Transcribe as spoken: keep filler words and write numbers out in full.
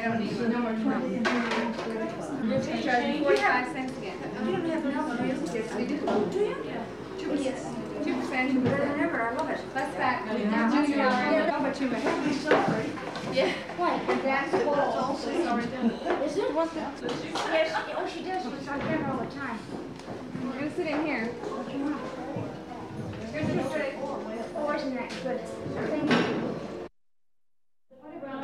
don't need no more trouble. It's charging forty-five cents again. You don't have enough of it. Yes, we do. Do you? Two percent. Two percent, two Better than percent. ever, I love it. Less back. Yeah, Junior, that's yeah, how about you, man? Sorry. Yeah. What? And that's full also, sorry. Is it? Yes, oh, she does, she's on camera all the time.